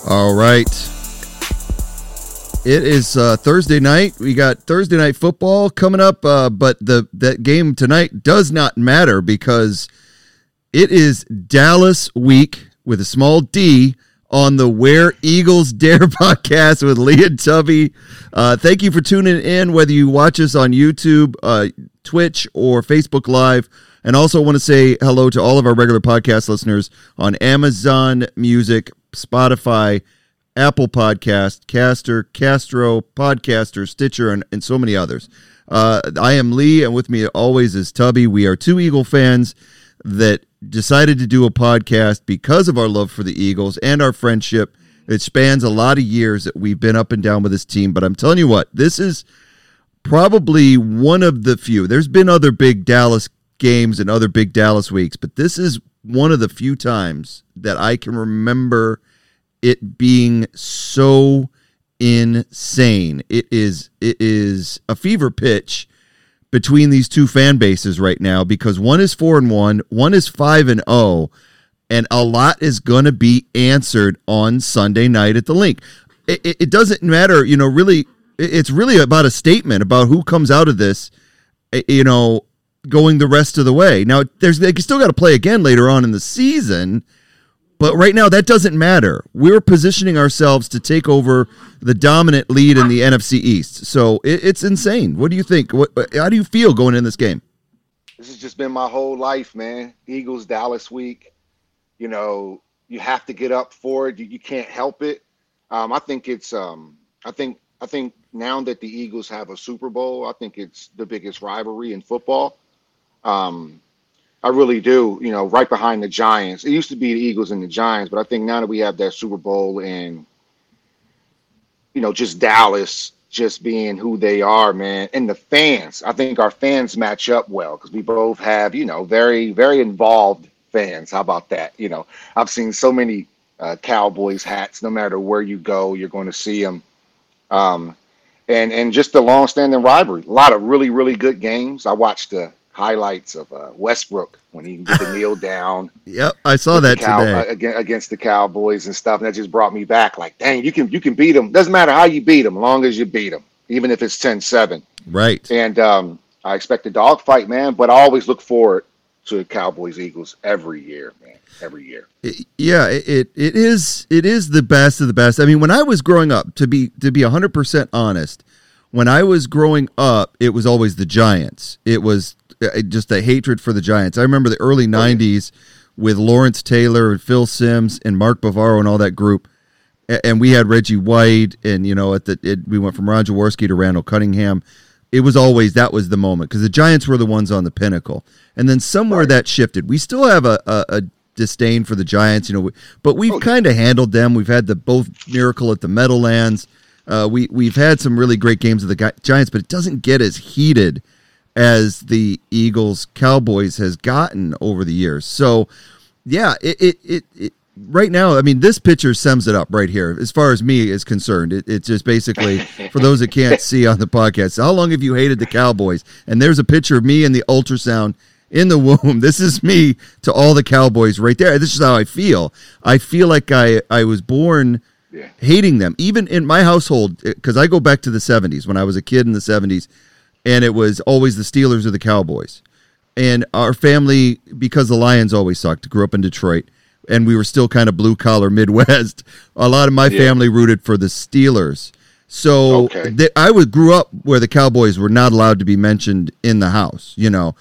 All right. It is Thursday night. We got Thursday night football coming up, but that game tonight does not matter because it is Dallas week with a small D on the Where Eagles Dare podcast with Lee and Tubby. Thank you for tuning in, whether you watch us on YouTube, Twitch, or Facebook Live. And also want to say hello to all of our regular podcast listeners on Amazon Music, Spotify, Apple Podcast, Castro, Podcaster, Stitcher, and so many others. I am Lee, and with me always is Tubby. We are two Eagle fans that decided to do a podcast because of our love for the Eagles and our friendship. It spans a lot of years that we've been up and down with this team, but I'm telling you what, this is probably one of the few. There's been other big Dallas games and other big Dallas weeks, but this is one of the few times that I can remember it being so insane. It is a fever pitch between these two fan bases right now because one is 4-1, one is 5-0, and a lot is going to be answered on Sunday night at the Link. It doesn't matter, really. It's really about a statement about who comes out of this, going the rest of the way. Now, they still got to play again later on in the season, but right now that doesn't matter. We're positioning ourselves to take over the dominant lead in the NFC East. So it's insane. What do you think? How do you feel going in this game? This has just been my whole life, man. Eagles, Dallas week. You have to get up for it. You can't help it. I think it's I think now that the Eagles have a Super Bowl, I think it's the biggest rivalry in football. I really do, right behind the Giants. It used to be the Eagles and the Giants, but I think now that we have that Super Bowl and, just Dallas just being who they are, man, and the fans, I think our fans match up well because we both have, very, very involved fans. How about that? I've seen so many Cowboys hats. No matter where you go, you're going to see them. And just the long-standing rivalry. A lot of really, really good games. I watched the highlights of Westbrook when he did the kneel down. Yep, I saw that today against the Cowboys and stuff. And that just brought me back. Like, dang, you can beat them. Doesn't matter how you beat them, as long as you beat them, even if it's 10-7. Right. And I expect a dogfight, man. But I always look forward to Cowboys Eagles every year, man. Every year. It is the best of the best. I mean, when I was growing up, to be 100% honest, when I was growing up, it was always the Giants. It was just a hatred for the Giants. I remember the early 90s with Lawrence Taylor and Phil Simms and Mark Bavaro and all that group. And we had Reggie White and, we went from Ron Jaworski to Randall Cunningham. It was always, that was the moment because the Giants were the ones on the pinnacle. And then somewhere that shifted. We still have a disdain for the Giants, but we've kind of handled them. We've had the both miracle at the Meadowlands. We've had some really great games of the Giants, but it doesn't get as heated as the Eagles Cowboys has gotten over the years. So, yeah, it right now, I mean, this picture sums it up right here. As far as me is concerned, it's just basically for those that can't see on the podcast. How long have you hated the Cowboys? And there's a picture of me in the ultrasound in the womb. This is me to all the Cowboys right there. This is how I feel. I feel like I was born hating them. Even in my household, because I go back to the 70s, when I was a kid in the 70s, and it was always the Steelers or the Cowboys. And our family, because the Lions always sucked, grew up in Detroit, and we were still kind of blue-collar Midwest, a lot of my family rooted for the Steelers. So I grew up where the Cowboys were not allowed to be mentioned in the house,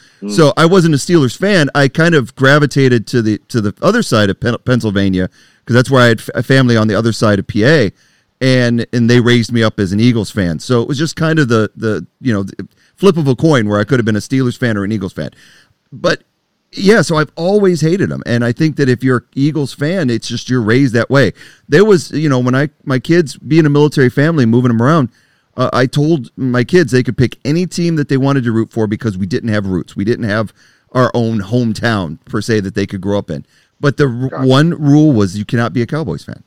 So I wasn't a Steelers fan. I kind of gravitated to the other side of Pennsylvania because that's where I had a family on the other side of PA, and they raised me up as an Eagles fan. So it was just kind of the flip of a coin where I could have been a Steelers fan or an Eagles fan. But yeah, so I've always hated them. And I think that if you're an Eagles fan, it's just you're raised that way. There was, when my kids, being a military family, moving them around, I told my kids they could pick any team that they wanted to root for because we didn't have roots. We didn't have our own hometown, per se, that they could grow up in. But the one rule was you cannot be a Cowboys fan.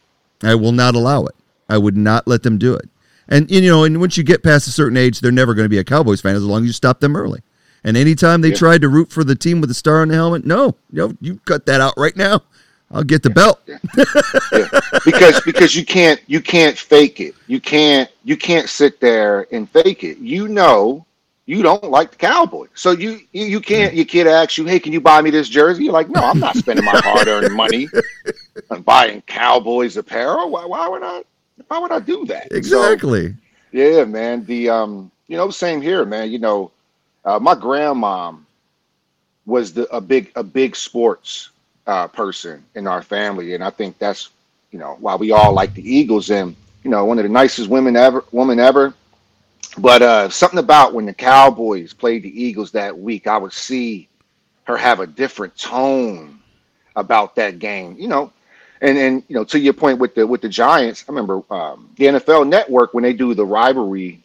I will not allow it. I would not let them do it. And, and once you get past a certain age, they're never going to be a Cowboys fan as long as you stop them early. And anytime they tried to root for the team with the star on the helmet, no, you cut that out right now. I'll get the belt. Yeah. Because you can't fake it. You can't sit there and fake it. You know you don't like the Cowboys. So you can't, your kid asks you, hey, can you buy me this jersey? You're like, no, I'm not spending my hard-earned money on buying Cowboys apparel. Why would I do that? Exactly. So, yeah, man. Same here, man. My grandma was a big sports person in our family, and I think that's why we all like the Eagles, and one of the nicest woman ever. But something about when the Cowboys played the Eagles that week, I would see her have a different tone about that game. And to your point with the Giants, I remember the NFL Network, when they do the rivalry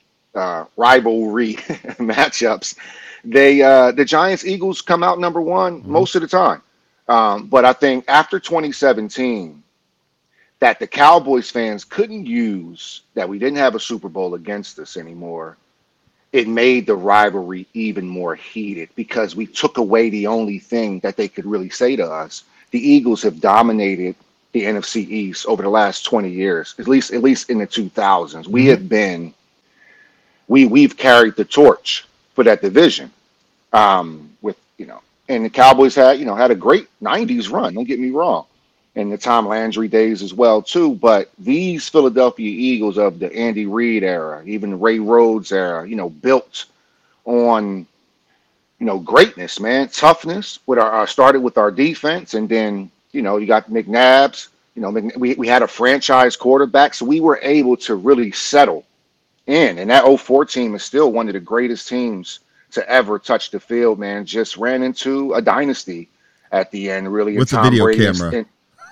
matchups, the Giants Eagles come out number one most of the time. But I think after 2017, that the Cowboys fans couldn't use that we didn't have a Super Bowl against us anymore. It made the rivalry even more heated because we took away the only thing that they could really say to us. The Eagles have dominated the NFC East over the last 20 years, at least in the 2000s. We've carried the torch for that division. And the Cowboys had a great 90s run, don't get me wrong, and the Tom Landry days as well too. But these Philadelphia Eagles of the Andy Reid era, even the Ray Rhodes era, built on greatness, man, toughness. With our started with our defense, and then you got McNabbs. We had a franchise quarterback, so we were able to really settle in. And that 04 team is still one of the greatest teams to ever touch the field, man. Just ran into a dynasty at the end, really. With the video camera.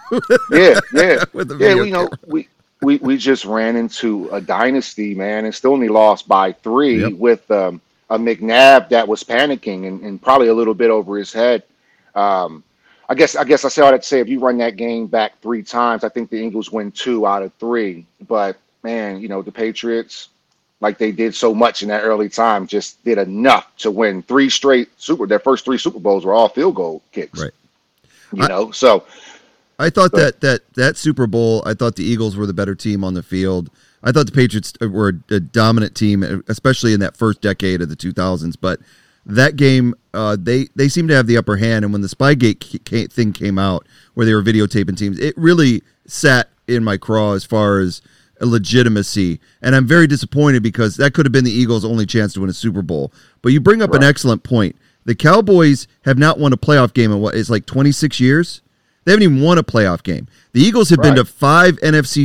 With the video camera. We just ran into a dynasty, man, and still only lost by 3 with a McNabb that was panicking and probably a little bit over his head. I guess I say all that to say, if you run that game back 3 times, I think the Eagles win 2 out of 3. But man, the Patriots, like they did so much in that early time, just did enough to win 3 straight their first 3 Super Bowls were all field goal kicks. Right. So I thought that Super Bowl, I thought the Eagles were the better team on the field. I thought the Patriots were a dominant team, especially in that first decade of the 2000s. But that game, they seemed to have the upper hand. And when the Spygate thing came out, where they were videotaping teams, it really sat in my craw as far as legitimacy. And I'm very disappointed because that could have been the Eagles' only chance to win a Super Bowl. But you bring up an excellent point. The Cowboys have not won a playoff game in what is like 26 years. They haven't even won a playoff game. The Eagles have been to 6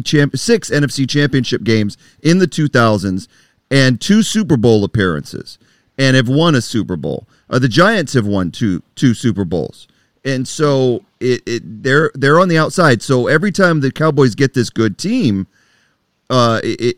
NFC championship games in the 2000s and 2 Super Bowl appearances and have won a Super Bowl. The Giants have won two Super Bowls. And so they're on the outside. So every time the Cowboys get this good team, they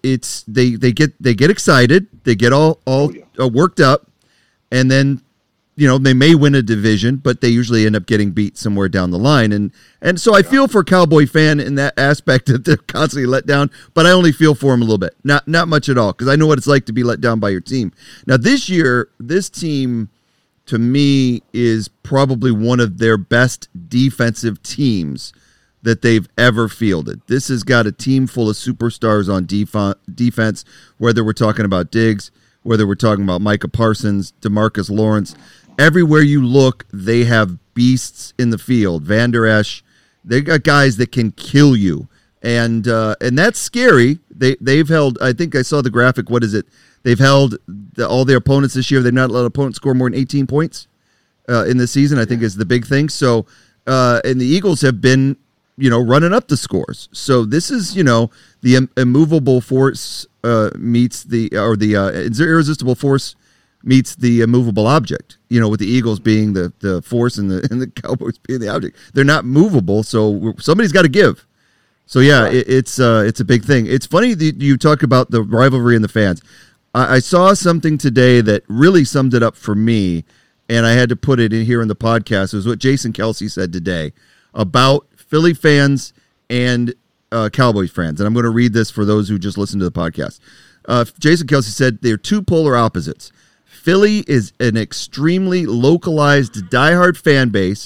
get excited, they get all worked up, and then they may win a division, but they usually end up getting beat somewhere down the line. And so I feel for Cowboy fan in that aspect that they're constantly let down, but I only feel for them a little bit. Not much at all, because I know what it's like to be let down by your team. Now this year, this team, to me, is probably one of their best defensive teams that they've ever fielded. This has got a team full of superstars on defense, whether we're talking about Diggs, whether we're talking about Micah Parsons, DeMarcus Lawrence. Everywhere you look, they have beasts in the field. Van Der Esch, they got guys that can kill you, and that's scary. They've held. I think I saw the graphic. What is it? They've held all their opponents this year. They've not let opponents score more than 18 points in the season. I think is the big thing. So, and the Eagles have been running up the scores. So this is the immovable force meets the irresistible force meets the immovable object, with the Eagles being the force and the Cowboys being the object. They're not movable, so somebody's got to give. So yeah, right. It's a big thing. It's funny that you talk about the rivalry and the fans. I saw something today that really summed it up for me, and I had to put it in here in the podcast. It was what Jason Kelce said today about Philly fans and Cowboys fans, and I'm going to read this for those who just listened to the podcast. Jason Kelce said they're 2 polar opposites. Philly is an extremely localized, diehard fan base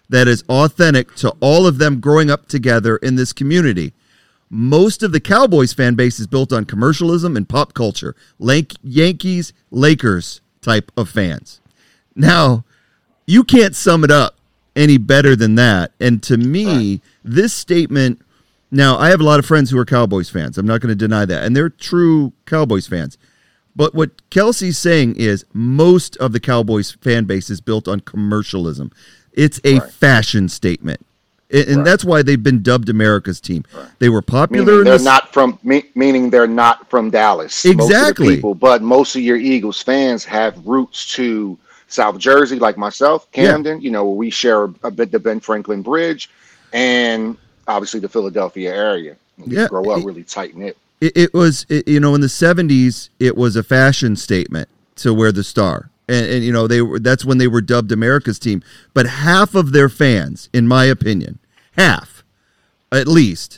that is authentic to all of them growing up together in this community. Most of the Cowboys fan base is built on commercialism and pop culture, Yankees, Lakers type of fans. Now, you can't sum it up any better than that. And to me, this statement, now I have a lot of friends who are Cowboys fans. I'm not going to deny that. And they're true Cowboys fans. But what Kelsey's saying is most of the Cowboys fan base is built on commercialism. It's a fashion statement. And that's why they've been dubbed America's team. Right. They were popular. Meaning they're not from Dallas. Exactly. Most of the people, but most of your Eagles fans have roots to South Jersey, like myself, Camden. You know, we share a bit the Ben Franklin Bridge, and obviously the Philadelphia area. We grow up really tight knit. It was, in the 70s, it was a fashion statement to wear the star. And that's when they were dubbed America's team. But half of their fans, in my opinion, half at least,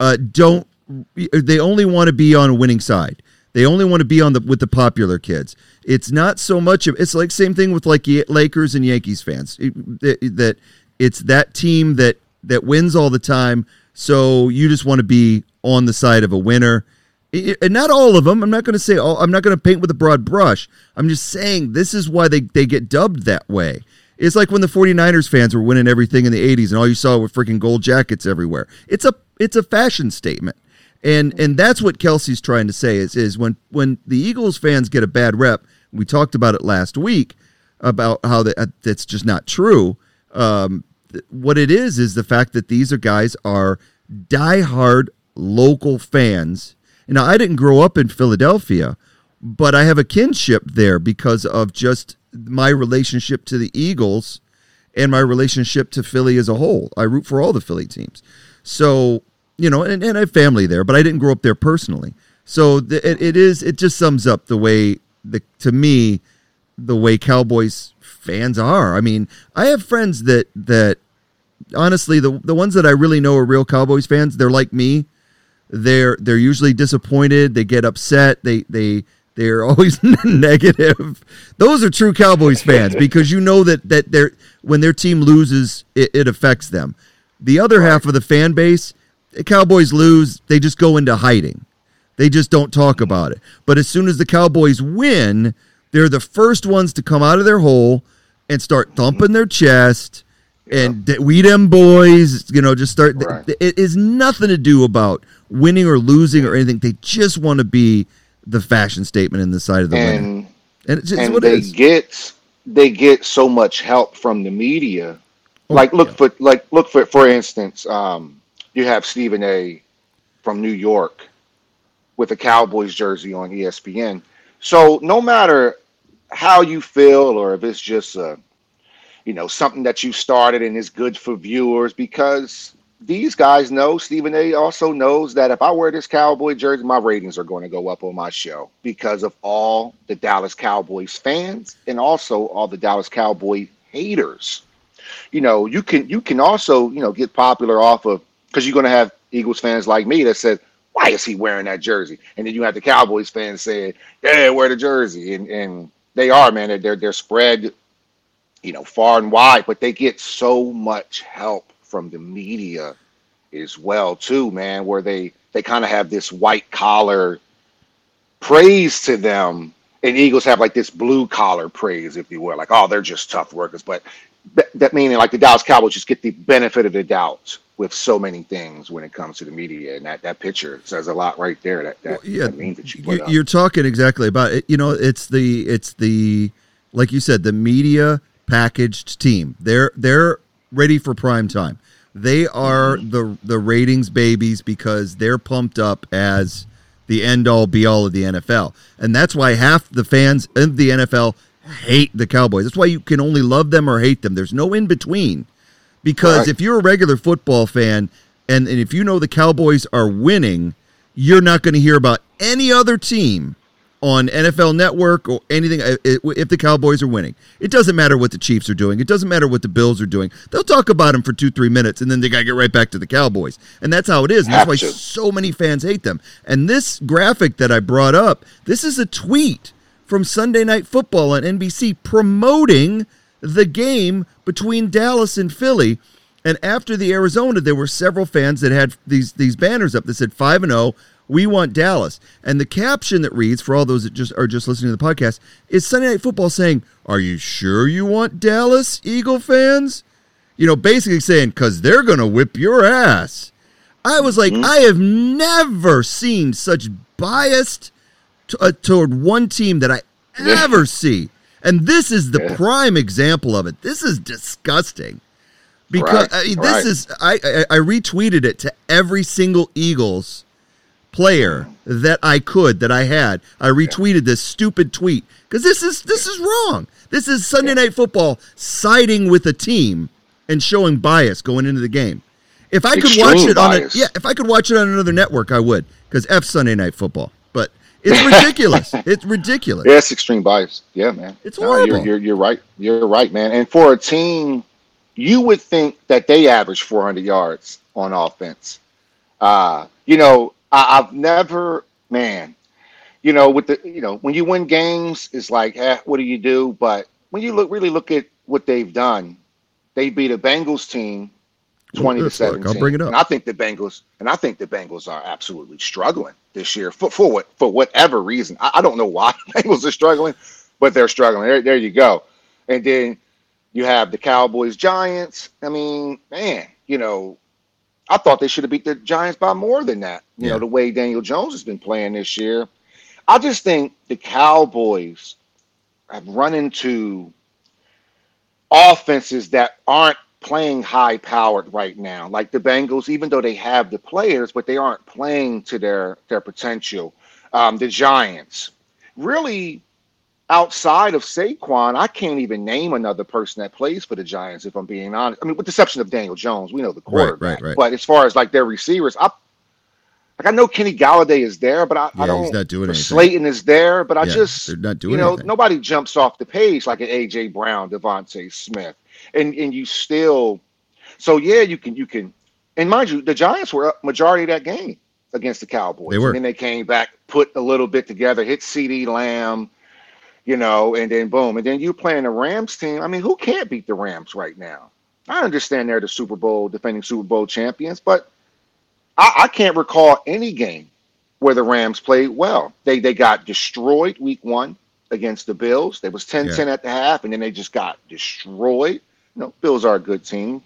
they only want to be on a winning side. They only want to be with the popular kids. It's not so much it's like same thing with like Lakers and Yankees fans. That it's that team that wins all the time. So you just want to be on the side of a winner. And not all of them. I'm not going to say I'm not going to paint with a broad brush. I'm just saying this is why they get dubbed that way. It's like when the 49ers fans were winning everything in the 80s and all you saw were freaking gold jackets everywhere. It's a fashion statement. And that's what Kelsey's trying to say is when the Eagles fans get a bad rep, we talked about it last week about how that's just not true. What it is the fact that these guys are diehard local fans. Now, I didn't grow up in Philadelphia, but I have a kinship there because of just my relationship to the Eagles and my relationship to Philly as a whole. I root for all the Philly teams. So, and I have family there, but I didn't grow up there personally. So it just sums up the way, to me, the way Cowboys fans are. I mean, I have friends that honestly, the ones that I really know are real Cowboys fans, they're like me. They're usually disappointed. They get upset. They're always negative. Those are true Cowboys fans because you know that when their team loses, it affects them. The other half of the fan base, the Cowboys lose, they just go into hiding. They just don't talk about it. But as soon as the Cowboys win, they're the first ones to come out of their hole and start thumping their chest. And we them boys, just start. Right. It is nothing to do about winning or losing or anything. They just want to be the fashion statement in the side of the winner. And it's what it is. They get so much help from the media. Look for instance, you have Stephen A. from New York with a Cowboys jersey on ESPN. So no matter how you feel or if it's just something that you started and is good for viewers, because these guys know, Stephen A. also knows that if I wear this Cowboy jersey, my ratings are going to go up on my show because of all the Dallas Cowboys fans and also all the Dallas Cowboy haters. You can also, get popular off of, because you're going to have Eagles fans like me that said, why is he wearing that jersey? And then you have the Cowboys fans saying, yeah, wear the jersey. And they are, man, they're spread far and wide, but they get so much help from the media as well, too, man, where they kind of have this white collar praise to them, and Eagles have like this blue collar praise, if you will, like, oh, they're just tough workers. But that meaning like the Dallas Cowboys just get the benefit of the doubt with so many things when it comes to the media, and that picture says a lot right there. That means that you put up. You're talking exactly about it. It's the like you said, the media packaged team. They're ready for prime time. They are the ratings babies because they're pumped up as the end all be all of the NFL. And that's why half the fans of the NFL hate the Cowboys. That's why you can only love them or hate them. There's no in between. Because if you're a regular football fan and if you know the Cowboys are winning, you're not going to hear about any other team on NFL Network or anything if the Cowboys are winning. It doesn't matter what the Chiefs are doing. It doesn't matter what the Bills are doing. They'll talk about them for 2-3 minutes, and then they got to get right back to the Cowboys. And that's how it is. And that's why so many fans hate them. And this graphic that I brought up, this is a tweet from Sunday Night Football on NBC promoting the game between Dallas and Philly. And after the Arizona, there were several fans that had these banners up that said 5-0, we want Dallas. And the caption that reads, for all those that are just listening to the podcast, is Sunday Night Football saying, are you sure you want Dallas, Eagle fans? You know, basically saying, because they're going to whip your ass. I was like, I have never seen such biased toward one team that I ever see. And this is the prime example of it. This is disgusting. Because this is, I retweeted it to every single Eagles player that I had. I retweeted this stupid tweet because this is wrong. This is Sunday Night Football siding with a team and showing bias going into the game. If I could watch it if I could watch it on another network, I would, because F Sunday Night Football. But it's ridiculous. It's ridiculous. Yeah, it's extreme bias. Yeah, man. It's horrible. You're right. You're right, man. And for a team, you would think that they average 400 yards on offense. You know, I've never, man. You know, with the, you know, when you win games, it's like, what do you do? But when you really look at what they've done, they beat a Bengals team 20-17. I'll bring it up. And I think the Bengals are absolutely struggling this year for whatever reason. I don't know why the Bengals are struggling, but they're struggling. There you go. And then you have the Cowboys, Giants. I mean, man, you know, I thought they should have beat the Giants by more than that. You know, the way Daniel Jones has been playing this year. I just think the Cowboys have run into offenses that aren't playing high powered right now, like the Bengals, even though they have the players, but they aren't playing to their potential. The Giants, really, outside of Saquon, I can't even name another person that plays for the Giants, if I'm being honest. I mean, with the exception of Daniel Jones, we know the quarterback. Right. But as far as like their receivers, I know Kenny Galladay is there, but I don't. He's not doing anything. Slayton is there, but I just, they're not doing anything. anything. Nobody jumps off the page like an AJ Brown, Devontae Smith, and you still. So yeah, you can, and mind you, the Giants were up majority of that game against the Cowboys. They were. And then they came back, put a little bit together, hit CeeDee Lamb, you know, and then boom, and then you playing the Rams team. I mean, who can't beat the Rams right now? I understand they're the defending Super Bowl champions, but I can't recall any game where the Rams played well. They got destroyed week 1 against the Bills. They was 10-10 at the half, and then they just got destroyed. You know, Bills are a good team.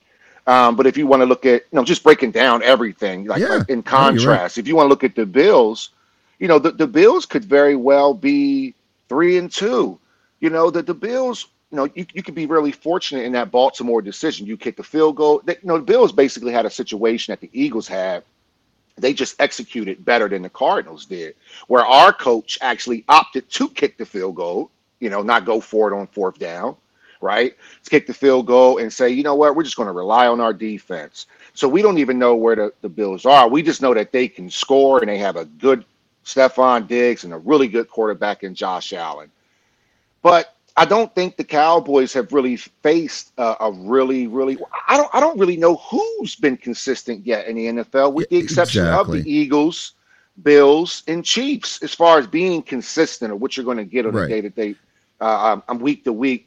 But if you want to look at, you know, just breaking down everything, like in contrast, if you want to look at the Bills, you know, the Bills could very well be 3-2. You know, the Bills, you know, you could be really fortunate in that Baltimore decision. You kick the field goal. You know, the Bills basically had a situation that the Eagles had. They just executed better than the Cardinals did, where our coach actually opted to kick the field goal, you know, not go for it on 4th down, right? To kick the field goal and say, you know what, we're just going to rely on our defense. So we don't even know where the Bills are. We just know that they can score and they have a good Stephon Diggs and a really good quarterback in Josh Allen. But I don't think the Cowboys have really faced a really. I don't really know who's been consistent yet in the NFL, with the exception of the Eagles, Bills, and Chiefs, as far as being consistent or what you're going to get on a day-to-day, week-to-week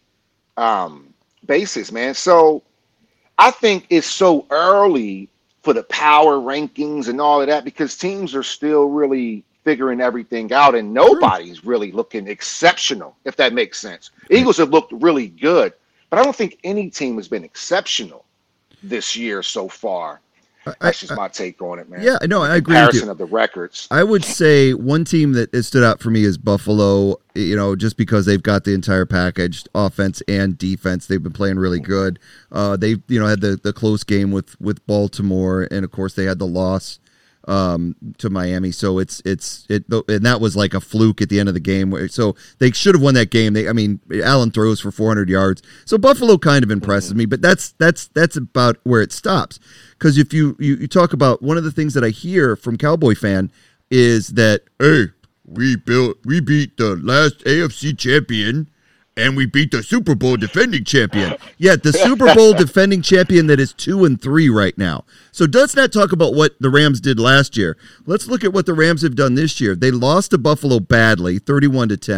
basis, man. So I think it's so early for the power rankings and all of that, because teams are still really figuring everything out, and nobody's really looking exceptional, if that makes sense. Eagles have looked really good, but I don't think any team has been exceptional this year so far. That's just my take on it, man. Yeah, no, I agree with you. Comparison of the records. I would say one team that has stood out for me is Buffalo, you know, just because they've got the entire package, offense and defense. They've been playing really good. They, you know, had the close game with Baltimore, and of course they had the loss to Miami. So and that was like a fluke at the end of the game. So they should have won that game. Allen throws for 400 yards. So Buffalo kind of impresses me, but that's about where it stops. Because if you talk about, one of the things that I hear from Cowboy fan is that, hey, we beat the last AFC champion, and we beat the Super Bowl defending champion. Yeah, the Super Bowl defending champion that is 2-3 right now. So let's not talk about what the Rams did last year. Let's look at what the Rams have done this year. They lost to Buffalo badly, 31-10.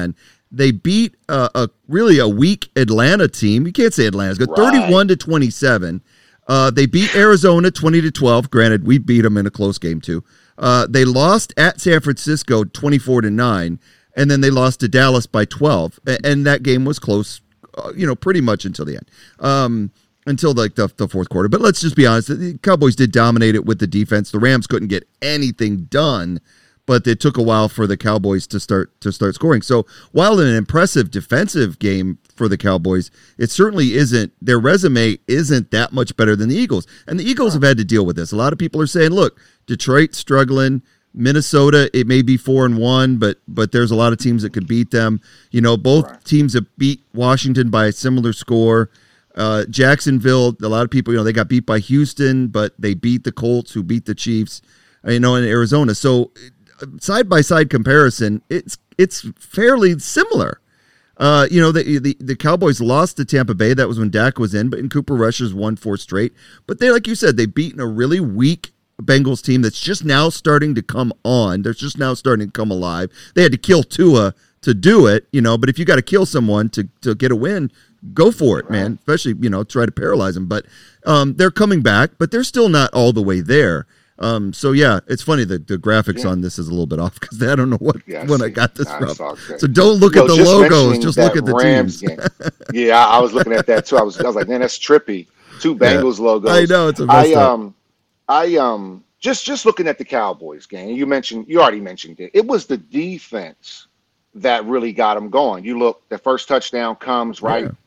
They beat a really a weak Atlanta team. You can't say Atlanta's good. Right. 31-27. They beat Arizona 20-12. Granted, we beat them in a close game too. They lost at San Francisco 24-9, and then they lost to Dallas by 12. And that game was close, pretty much until the end. Until like the fourth quarter. But let's just be honest, the Cowboys did dominate it with the defense. The Rams couldn't get anything done, but it took a while for the Cowboys to start scoring. So while an impressive defensive game for the Cowboys, it certainly isn't. Their resume isn't that much better than the Eagles. And the Eagles have had to deal with this. A lot of people are saying, look, Detroit struggling, Minnesota, it may be 4-1, but there's a lot of teams that could beat them. Both teams have beat Washington by a similar score. Jacksonville, a lot of people, they got beat by Houston, but they beat the Colts, who beat the Chiefs, in Arizona. So side-by-side comparison, it's fairly similar. The Cowboys lost to Tampa Bay. That was when Dak was in, but in Cooper Rush's won 4 straight. But they, like you said, they've beaten a really weak Bengals team that's just now starting to come on. They're just now starting to come alive. They had to kill Tua to do it, but if you got to kill someone to get a win, go for it, man. Especially, try to paralyze them. But they're coming back, but they're still not all the way there. So, yeah, it's funny that the graphics on this is a little bit off because I don't know when I got this from. So don't look at the logos, just look at the Rams teams. Yeah, I was looking at that too. I was like, man, that's trippy. 2 Bengals logos. I know, it's a mess up. Just looking at the Cowboys game, you already mentioned it. It was the defense that really got them going. You look, the first touchdown comes, right? Yeah.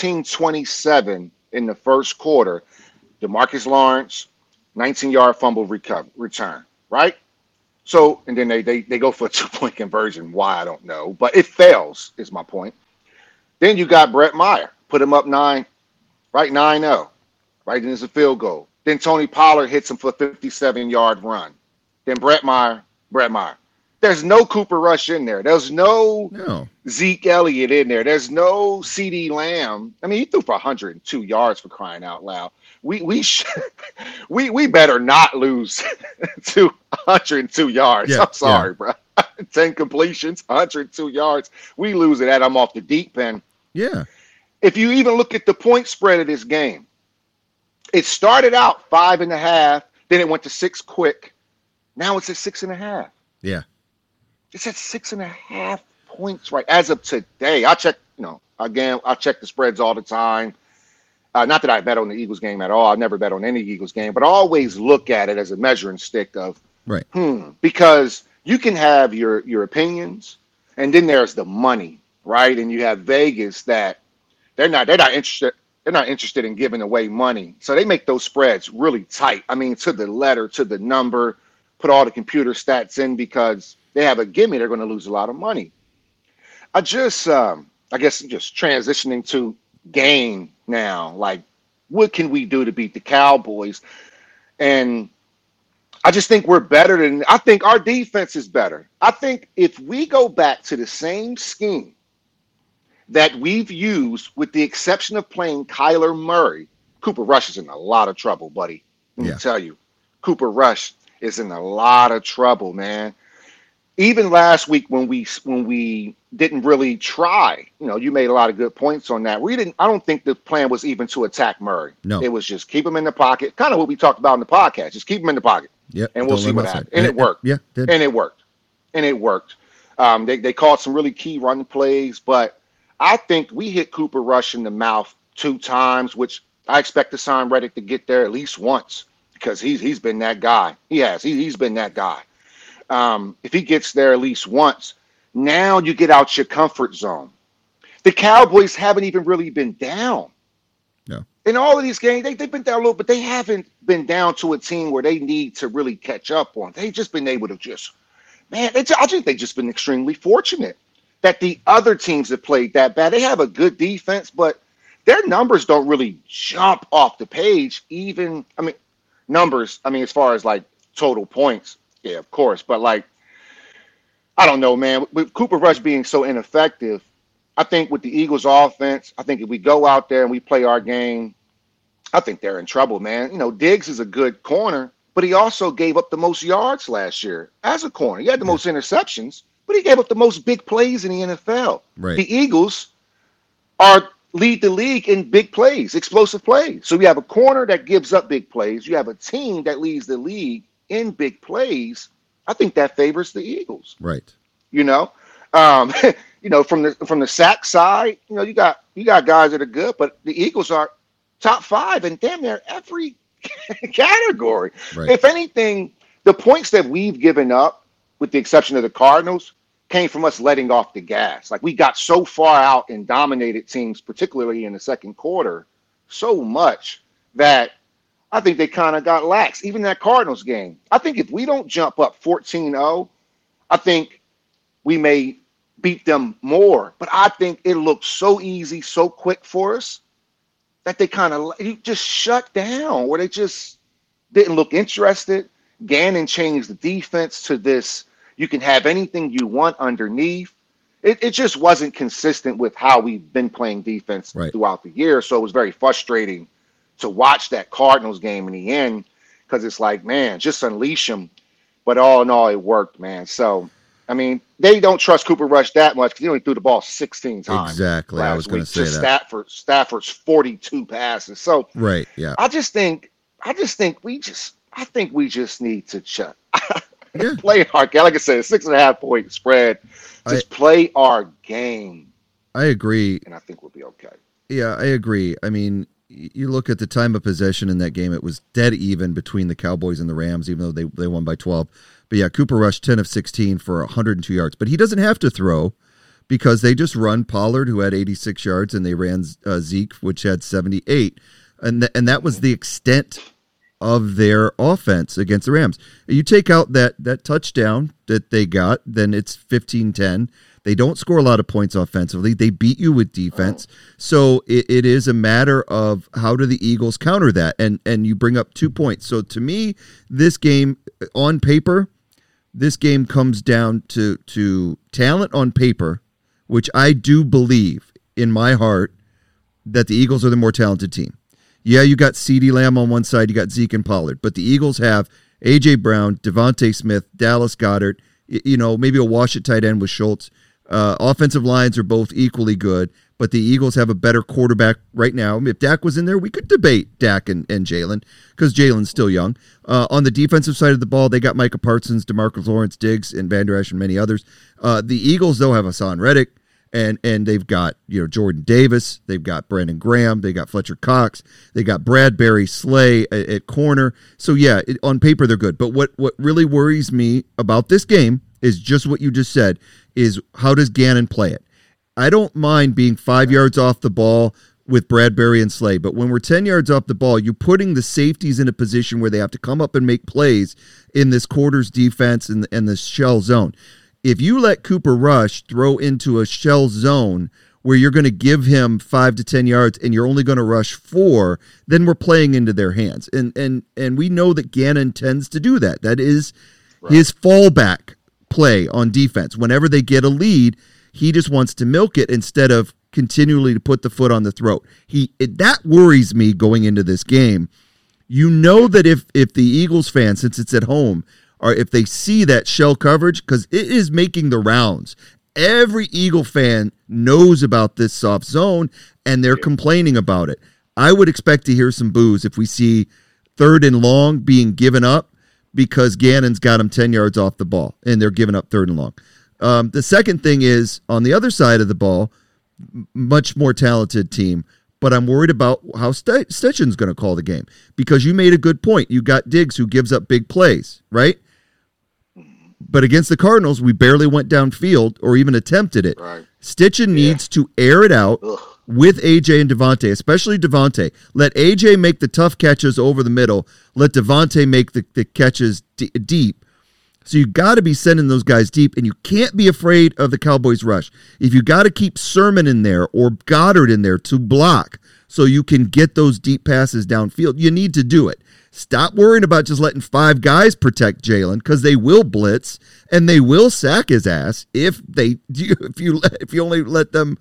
13-27 in the first quarter. DeMarcus Lawrence, 19-yard fumble return, right? So, and then they go for a 2-point conversion. Why, I don't know. But it fails, is my point. Then you got Brett Maher. Put him up 9, right? 9-0. Right? Then it's a field goal. Then Tony Pollard hits him for a 57-yard run. Then Brett Maher. There's no Cooper Rush in there. There's no Zeke Elliott in there. There's no CeeDee Lamb. I mean, he threw for 102 yards, for crying out loud. We better not lose to 102 yards. Yeah, I'm sorry, bro. 10 completions, 102 yards. We lose it at I'm off the deep end. Yeah. If you even look at the point spread of this game, it started out 5.5, then it went to 6 quick. Now it's at 6.5. Yeah. It's at 6.5 points right as of today. I check, I check the spreads all the time. Not that I bet on the Eagles game at all. I never bet on any Eagles game, but I always look at it as a measuring stick of, because you can have your opinions, and then there's the money, right? And you have Vegas that they're not interested. They're not interested in giving away money, so they make those spreads really tight. I mean, to the letter, to the number. Put all the computer stats in because they have a gimme. They're going to lose a lot of money. I guess just transitioning to game now. Like, what can we do to beat the Cowboys? And I just think we're better I think our defense is better. I think if we go back to the same scheme that we've used, with the exception of playing Kyler Murray, Cooper Rush is in a lot of trouble, buddy. Let me tell you, Cooper Rush is in a lot of trouble, man. Even last week when we didn't really try, you made a lot of good points on that. I don't think the plan was even to attack Murray. No. It was just keep him in the pocket, kind of what we talked about in the podcast. Just keep him in the pocket. Yep. And we'll see what happens. And it worked. Yeah, and it worked. They called some really key run plays, but I think we hit Cooper Rush in the mouth 2 times, which I expect to sign Reddick to get there at least once, because he's been that guy. He has. He's been that guy. If he gets there at least once, now you get out your comfort zone. The Cowboys haven't even really been down. No. In all of these games, they've been down a little, but they haven't been down to a team where they need to really catch up on. They've just been able to I think they've just been extremely fortunate that the other teams have played that bad. They have a good defense, but their numbers don't really jump off the page. Numbers, as far as like total points, yeah, of course. But like, I don't know, man. With Cooper Rush being so ineffective, I think with the Eagles offense, I think if we go out there and we play our game, I think they're in trouble, man. Diggs is a good corner, but he also gave up the most yards last year as a corner. He had the most interceptions, but he gave up the most big plays in the NFL. Right. The Eagles lead the league in big plays, explosive plays. So you have a corner that gives up big plays. You have a team that leads the league in big plays. I think that favors the Eagles. Right. You know, from the sack side, you got guys that are good, but the Eagles are top 5 in damn near every category. Right. If anything, the points that we've given up, with the exception of the Cardinals, came from us letting off the gas. Like, we got so far out and dominated teams, particularly in the second quarter, so much that I think they kind of got lax. Even that Cardinals game, I think if we don't jump up 14-0, I think we may beat them more. But I think it looked so easy, so quick for us that they kind of just shut down, or they just didn't look interested. Gannon changed the defense to this, you can have anything you want underneath. It just wasn't consistent with how we've been playing defense throughout the year. So it was very frustrating to watch that Cardinals game in the end, because it's like, man, just unleash them. But all in all, it worked, man. So, I mean, they don't trust Cooper Rush that much because he only threw the ball 16 times. Exactly. I was going to say that. Stafford's 42 passes. So, right, yeah. I think we just need to check. Play our game. Like I said, 6.5 point spread. Just play our game. I agree. And I think we'll be okay. Yeah, I agree. I mean, you look at the time of possession in that game, it was dead even between the Cowboys and the Rams, even though they won by 12. But yeah, Cooper Rush, 10 of 16 for 102 yards. But he doesn't have to throw, because they just run Pollard, who had 86 yards, and they ran Zeke, which had 78. And that was the extent of their offense against the Rams. You take out that touchdown that they got, then it's 15-10. They don't score a lot of points offensively. They beat you with defense. So it is a matter of how do the Eagles counter that? And you bring up 2 points. So to me, this game, on paper, this game comes down to talent on paper, which I do believe in my heart that the Eagles are the more talented team. Yeah, you got CeeDee Lamb on one side, you got Zeke and Pollard, but the Eagles have A.J. Brown, Devontae Smith, Dallas Goedert, maybe a wash at tight end with Schultz. Offensive lines are both equally good, but the Eagles have a better quarterback right now. If Dak was in there, we could debate Dak and Jalen, because Jalen's still young. On the defensive side of the ball, they got Micah Parsons, DeMarcus Lawrence, Diggs, and Van Der Esch, and many others. The Eagles, though, have Hassan Reddick, and they've got Jordan Davis, they've got Brandon Graham, they got Fletcher Cox, they got Bradbury, Slay at corner. So yeah, on paper they're good. But what really worries me about this game is just what you just said, is how does Gannon play it? I don't mind being 5 yards off the ball with Bradbury and Slay, but when we're 10 yards off the ball, you're putting the safeties in a position where they have to come up and make plays in this quarters defense and the shell zone. If you let Cooper Rush throw into a shell zone where you're going to give him 5 to 10 yards and you're only going to rush 4, then we're playing into their hands. And we know that Gannon tends to do that. That is his fallback play on defense. Whenever they get a lead, he just wants to milk it instead of continually to put the foot on the throat. That worries me going into this game. You know that if the Eagles fan, since it's at home, or if they see that shell coverage, because it is making the rounds. Every Eagle fan knows about this soft zone, and they're complaining about it. I would expect to hear some boos if we see 3rd and long being given up because Gannon's got them 10 yards off the ball, and they're giving up 3rd and long. The second thing is, on the other side of the ball, much more talented team, but I'm worried about how Stechen's going to call the game, because you made a good point. You got Diggs, who gives up big plays, right? But against the Cardinals, we barely went downfield or even attempted it. Right. Stitchen needs to air it out with AJ and Devontae, especially Devontae. Let AJ make the tough catches over the middle. Let Devontae make the catches deep. So you got to be sending those guys deep, and you can't be afraid of the Cowboys' rush. If you got to keep Sermon in there or Goddard in there to block so you can get those deep passes downfield, you need to do it. Stop worrying about just letting 5 guys protect Jalen, because they will blitz and they will sack his ass if you only let them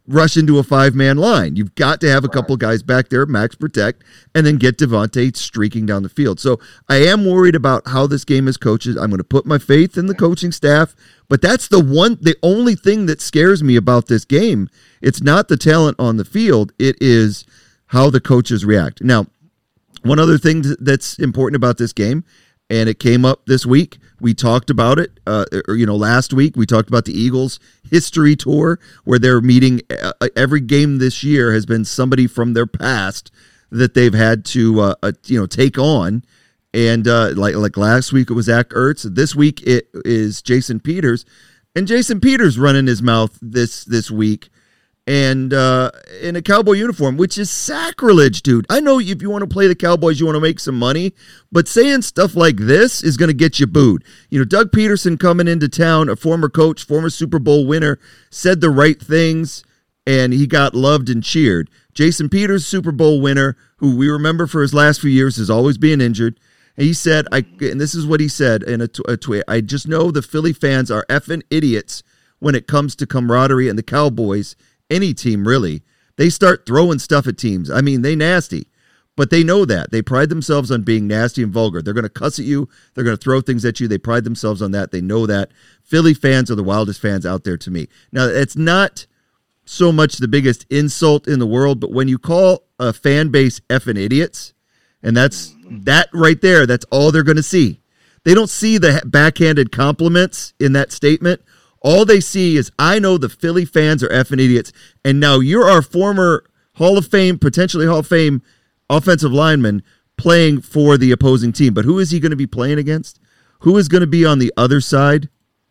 rush into a 5-man line. You've got to have a couple guys back there, max protect, and then get Devontae streaking down the field. So I am worried about how this game is coached. I'm going to put my faith in the coaching staff, but that's the only thing that scares me about this game. It's not the talent on the field. It is how the coaches react. Now, one other thing that's important about this game, and it came up this week. We talked about it, last week. We talked about the Eagles history tour, where they're meeting. Every game this year has been somebody from their past that they've had to, take on. And like last week, it was Zach Ertz. This week, it is Jason Peters, and Jason Peters running his mouth this week, and in a Cowboy uniform, which is sacrilege, dude. I know if you want to play the Cowboys, you want to make some money, but saying stuff like this is going to get you booed. Doug Peterson coming into town, a former coach, former Super Bowl winner, said the right things, and he got loved and cheered. Jason Peters, Super Bowl winner, who we remember for his last few years as always being injured. And he said, and this is what he said in a tweet, I just know the Philly fans are effing idiots when it comes to camaraderie, and the Cowboys, any team really, they start throwing stuff at teams. I mean, they nasty, but they know that. They pride themselves on being nasty and vulgar. They're going to cuss at you. They're going to throw things at you. They pride themselves on that. They know that. Philly fans are the wildest fans out there to me. Now, it's not so much the biggest insult in the world, but when you call a fan base effing idiots, and that's that right there, that's all they're going to see. They don't see the backhanded compliments in that statement. All they see is, I know the Philly fans are effing idiots, and now you're our former Hall of Fame, potentially Hall of Fame offensive lineman playing for the opposing team. But who is he going to be playing against? Who is going to be on the other side?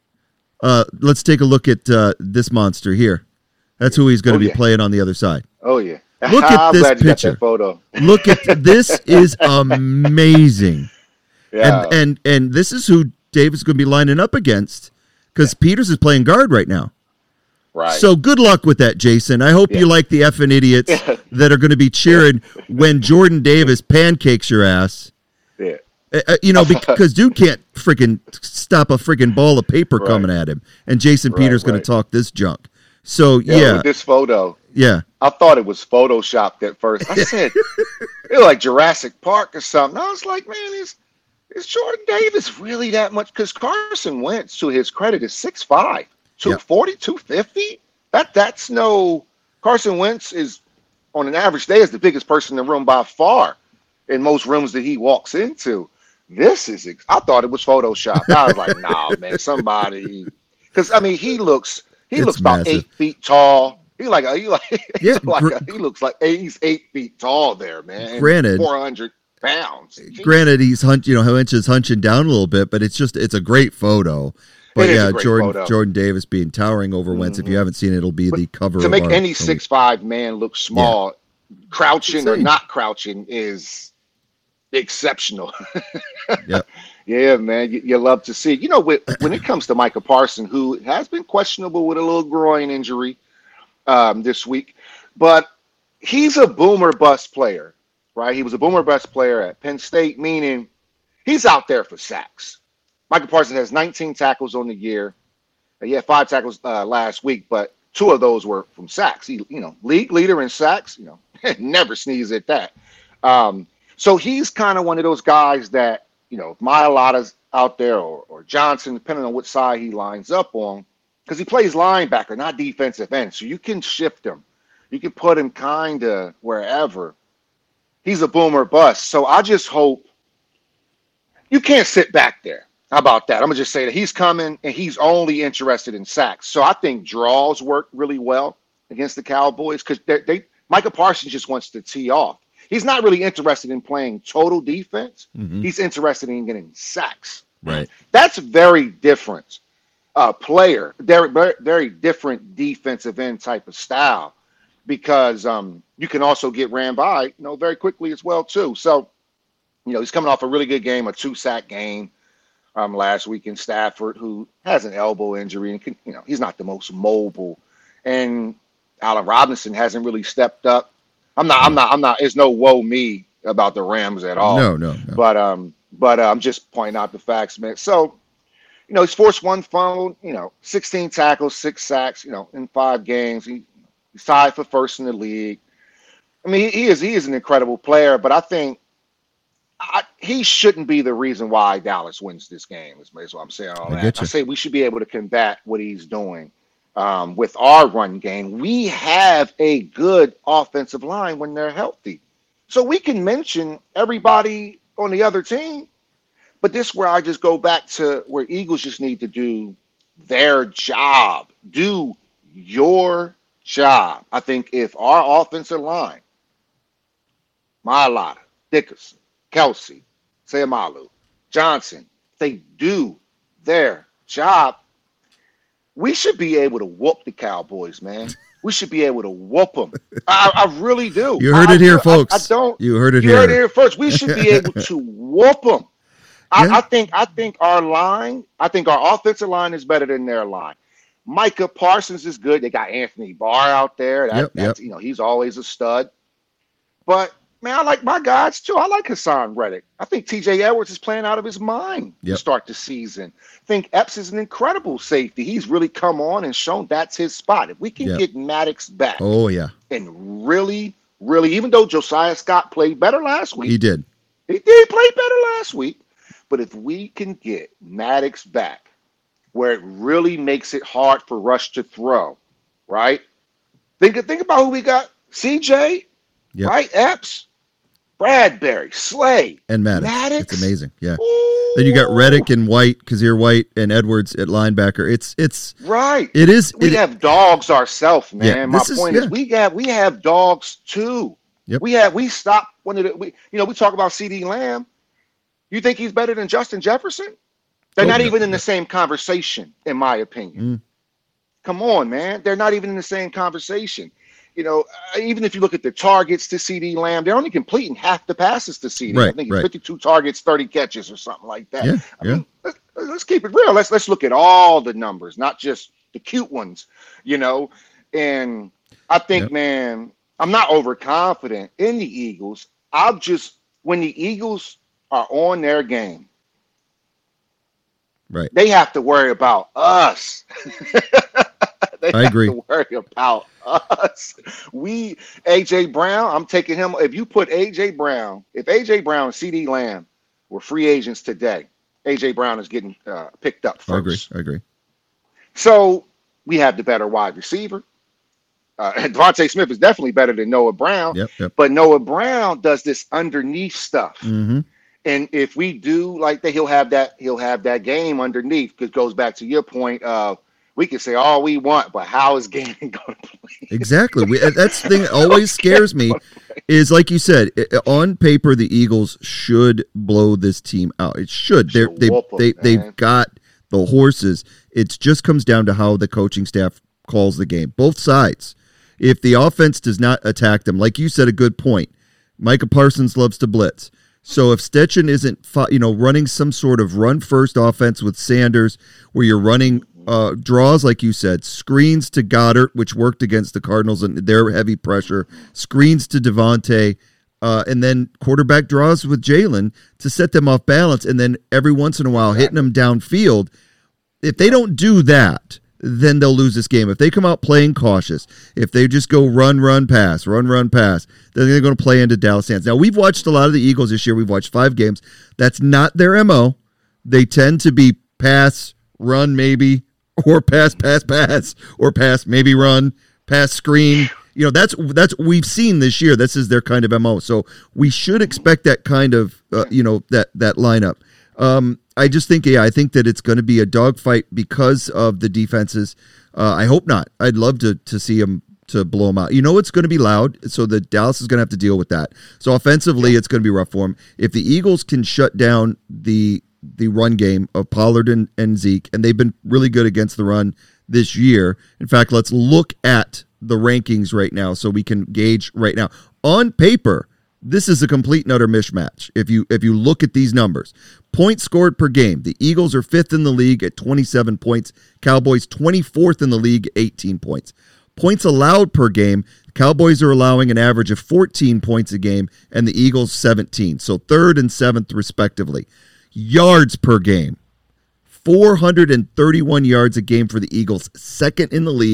Let's take a look at this monster here. That's who he's going to be playing on the other side. Oh, yeah. Look at this picture. Photo. Look at this is amazing. Yeah. And this is who Davis is going to be lining up against, because Peters is playing guard right now. Right. So good luck with that, Jason. I hope you like the effing idiots that are going to be cheering when Jordan Davis pancakes your ass. Yeah. Because dude can't freaking stop a freaking ball of paper coming at him. And Jason Peters going to talk this junk. So, with this photo. Yeah. I thought it was photoshopped at first. I said, it was like Jurassic Park or something. I was like, man, is Jordan Davis really that much? Because Carson Wentz, to his credit, is 6'5", 240, 250. That's no – Carson Wentz is, on an average day, is the biggest person in the room by far in most rooms that he walks into. This is – I thought it was photoshopped. I was like, nah, man, somebody – because, I mean, he looks about 8 feet tall. He looks like he's 8 feet tall there, man. Granted, 400 pounds. Granted, he's hunching down a little bit, but it's a great photo. But yeah, Jordan Davis being towering over Wentz. If you haven't seen it, it'll be the cover. To make any 6'5" man look small, crouching or not crouching is exceptional. Yep. Yeah, man, you love to see. When it comes to Micah Parsons, who has been questionable with a little groin injury this week, but he's a boomer bust player, right? He was a boomer bust player at Penn State, meaning he's out there for sacks. Micah Parsons has 19 tackles on the year. He had 5 tackles last week, but 2 of those were from sacks. He, league leader in sacks. Never sneeze at that. So he's kind of one of those guys that, if Mailata's out there or Johnson, depending on which side he lines up on, because he plays linebacker, not defensive end. So you can shift him. You can put him kind of wherever. He's a boomer bust. So I just hope you can't sit back there. How about that? I'm going to just say that he's coming and he's only interested in sacks. So I think draws work really well against the Cowboys because Micah Parsons just wants to tee off. He's not really interested in playing total defense. Mm-hmm. He's interested in getting sacks. Right. That's very different player. Very, very different defensive end type of style because you can also get ran by, very quickly as well too. So, he's coming off a really good game, a 2-sack game last week in Stafford, who has an elbow injury and he's not the most mobile. And Allen Robinson hasn't really stepped up. I'm not. There's no woe me about the Rams at all. No. But I'm just pointing out the facts, man. So, he's forced 1 fumble, 16 tackles, 6 sacks, in 5 games. He He's tied for first in the league. I mean, he is an incredible player, but I think he shouldn't be the reason why Dallas wins this game. Is what I'm saying. All I that. get I you. say we should be able to combat what he's doing with our run game. We have a good offensive line when they're healthy, so we can mention everybody on the other team. But this is where I just go back to where Eagles just need to do their job. Do your job. I think if our offensive line, Mailata, Dickerson, Kelsey, Sayamalu, Johnson, they do their job, we should be able to whoop the Cowboys, man. We should be able to whoop them. I really do. You heard it here, folks. I don't. You heard it You here. heard it here first. We should be able to whoop them. I think our line, I think our offensive line is better than their line. Micah Parsons is good. They got Anthony Barr out there. That's you know, he's always a stud. But man, I like my guys too. I like Hassan Reddick. I think TJ Edwards is playing out of his mind to start the season. I think Epps is an incredible safety. He's really come on and shown that's his spot. If we can get Maddox back, and really, even though Josiah Scott played better last week, he did play better last week. But if we can get Maddox back, where it really makes it hard for Rush to throw, right? Think about who we got: CJ, right? Epps, Bradbury, Slay, and Maddox. It's amazing. Yeah. Ooh. Then you got Reddick and White, Kazir White, and Edwards at linebacker. It's right. It is. We have dogs ourselves, man. Yeah, My point is we have dogs too. Yep. We stopped one of the we talk about CD Lamb. You think he's better than Justin Jefferson? They're not even in the same conversation, in my opinion. Come on, man. They're not even in the same conversation. You know, even if you look at the targets to CD Lamb, they're only completing half the passes to CD. Right, I think it's 52 targets, 30 catches or something like that. Yeah, I mean, let's keep it real. Let's look at all the numbers, not just the cute ones, you know. And I think, man, I'm not overconfident in the Eagles. When the Eagles are on their game, right, they have to worry about us. I agree. To worry about us. AJ Brown, I'm taking him. If you put AJ Brown, if AJ Brown and CD Lamb were free agents today, AJ Brown is getting picked up first. I agree. So we have the better wide receiver. Devontae Smith is definitely better than Noah Brown. Yep. But Noah Brown does this underneath stuff. Mm-hmm. And if we do like that, he'll have that game underneath, because it goes back to your point of, we can say all we want, but how is Gannon going to play? Exactly. That's the thing that always scares me is, like you said, on paper, the Eagles should blow this team out. It should. They've got the horses. It just comes down to how the coaching staff calls the game. Both sides. If the offense does not attack them, like you said, a good point, Micah Parsons loves to blitz. So if Stetchen isn't, running some sort of run-first offense with Sanders, where you're running draws, like you said, screens to Goddard, which worked against the Cardinals and their heavy pressure, screens to Devontae, and then quarterback draws with Jalen to set them off balance, and then every once in a while hitting them downfield. If they don't do that, then they'll lose this game. If they come out playing cautious, if they just go run, pass, then they're going to play into Dallas' hands. Now, we've watched a lot of the Eagles this year. We've watched 5 games. That's not their MO. They tend to be pass, run maybe, or pass, or pass, maybe run, pass, screen. That's we've seen this year. This is their kind of MO. So we should expect that kind of, that lineup. I just think, I think that it's going to be a dogfight because of the defenses. I hope not. I'd love to see them to blow them out. It's going to be loud, so the Dallas is going to have to deal with that. So offensively, it's going to be rough for them. If the Eagles can shut down the run game of Pollard and Zeke, and they've been really good against the run this year. In fact, let's look at the rankings right now so we can gauge right now. On paper, this is a complete and utter mismatch. If you look at these numbers, points scored per game, the Eagles are 5th in the league at 27 points. Cowboys 24th in the league, 18 points. Points allowed per game, the Cowboys are allowing an average of 14 points a game, and the Eagles 17. So 3rd and 7th respectively. Yards per game, 431 yards a game for the Eagles, 2nd in the league.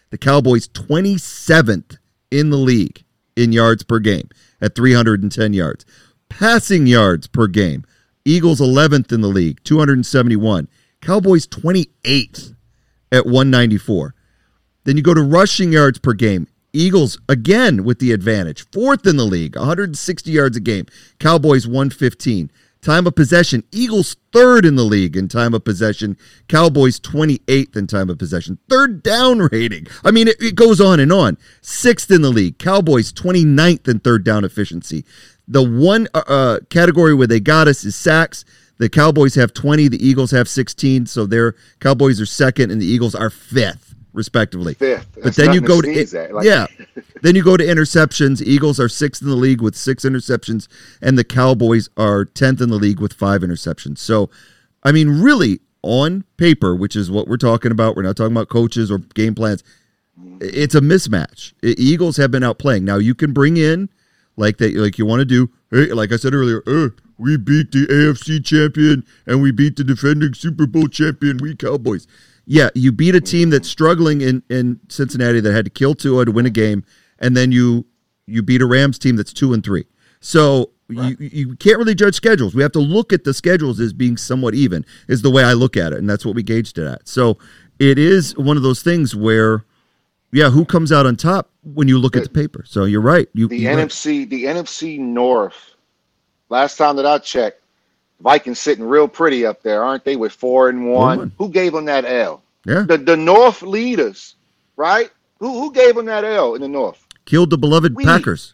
The Cowboys 27th in the league in yards per game at 310 yards. Passing yards per game. Eagles 11th in the league, 271. Cowboys 28th at 194. Then you go to rushing yards per game. Eagles, again, with the advantage. 4th in the league, 160 yards a game. Cowboys 115. Time of possession, Eagles 3rd in the league in time of possession. Cowboys 28th in time of possession. Third down rating. I mean, it goes on and on. 6th in the league. Cowboys 29th in third down efficiency. The one category where they got us is sacks. The Cowboys have 20. The Eagles have 16. So their Cowboys are second and the Eagles are 5th, respectively. 5th. But then you go to then you go to interceptions. Eagles are 6th in the league with 6 interceptions, and the Cowboys are 10th in the league with 5 interceptions. So, I mean, really, on paper, which is what we're talking about, we're not talking about coaches or game plans, it's a mismatch. Eagles have been outplaying. Now, you can bring in, like you want to do, hey, like I said earlier, we beat the AFC champion, and we beat the defending Super Bowl champion, we Cowboys. Yeah, you beat a team that's struggling in Cincinnati that had to kill Tua to win a game, and then you beat a Rams team that's 2-3. So right. you can't really judge schedules. We have to look at the schedules as being somewhat even, is the way I look at it, and that's what we gauged it at. So it is one of those things where, yeah, who comes out on top when you look at the paper? So you're right. The NFC North, last time that I checked, Vikings sitting real pretty up there, aren't they, with 4-1? Who gave them that L? Yeah. The North leaders, right? Who gave them that L in the North? Killed the beloved Packers.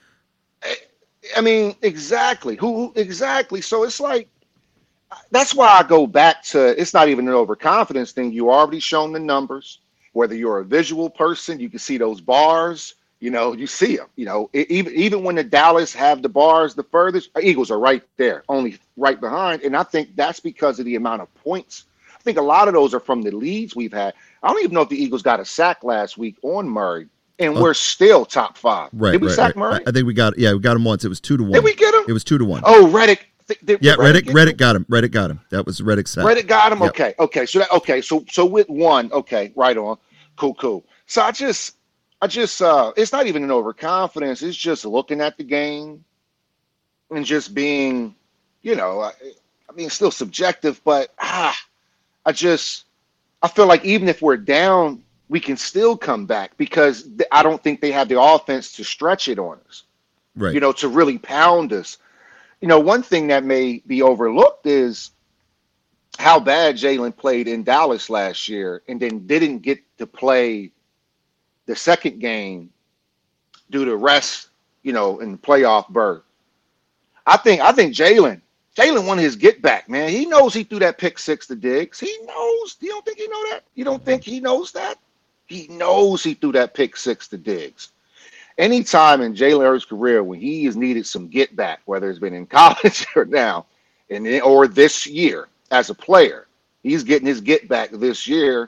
I mean, exactly. Who exactly? So it's like, that's why I go back to, it's not even an overconfidence thing. You already shown the numbers. Whether you're a visual person, you can see those bars. You know, you see them. You know, even when the Dallas have the bars the furthest, Eagles are right there, only right behind. And I think that's because of the amount of points. I think a lot of those are from the leads we've had. I don't even know if the Eagles got a sack last week on Murray, and we're still top 5. Right, Did we sack Murray? I think we got him once. It was 2-1. Did we get him? It was 2-1. Oh, Reddick. Reddick got him. Reddick got him. That was Reddick's sack. Reddick got him. Yep. Okay. So with one, okay, right on. Cool. So I just, it's not even an overconfidence. It's just looking at the game and just being, you know, I mean, it's still subjective, but I feel like even if we're down, we can still come back because I don't think they have the offense to stretch it on us, right? You know, to really pound us. You know, one thing that may be overlooked is how bad Jalen played in Dallas last year and then didn't get to play the second game due to rest, you know, in the playoff berth. I think Jalen won his get back, man. He knows he threw that pick 6 to Diggs. He knows. You don't think he know that? You don't think he knows that? He knows he threw that pick 6 to Diggs. Anytime in Jalen Hurts' career when he has needed some get back, whether it's been in college or now, or this year as a player, he's getting his get back this year.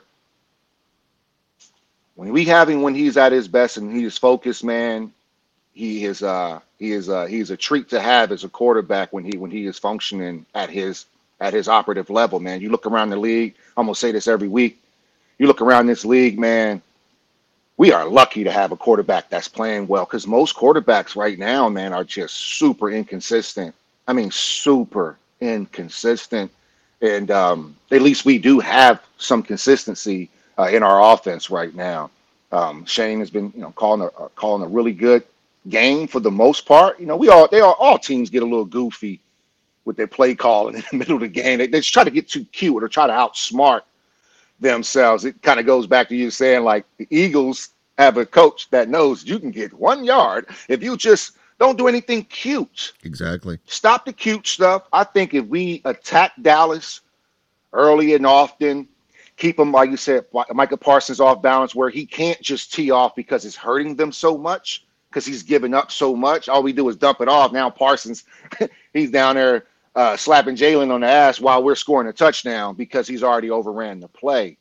When he's at his best and he is focused, man, he is a treat to have as a quarterback when he is functioning at his operative level, man. You look around the league, I'm gonna say this every week. You look around this league, man, we are lucky to have a quarterback that's playing well because most quarterbacks right now, man, are just super inconsistent. I mean, super inconsistent. And at least we do have some consistency in our offense right now. Shane has been, you know, calling a really good game for the most part. You know, all teams get a little goofy with their play calling in the middle of the game. They just try to get too cute or try to outsmart themselves. It kind of goes back to you saying, like, the Eagles have a coach that knows you can get 1 yard if you just don't do anything cute. Exactly. Stop the cute stuff. I think if we attack Dallas early and often, keep him, like you said, Micah Parsons off balance where he can't just tee off because it's hurting them so much because he's giving up so much. All we do is dump it off. Now Parsons, he's down there slapping Jalen on the ass while we're scoring a touchdown because he's already overran the play.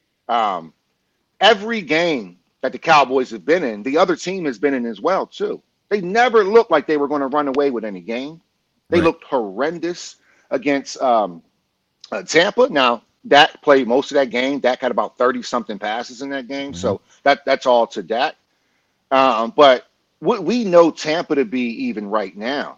Every game that the Cowboys have been in, the other team has been in as well, too. They never looked like they were going to run away with any game. They looked horrendous against Tampa. Now, Dak played most of that game. Dak had about 30 something passes in that game. Mhm. So that's all to Dak. But what we know Tampa to be even right now,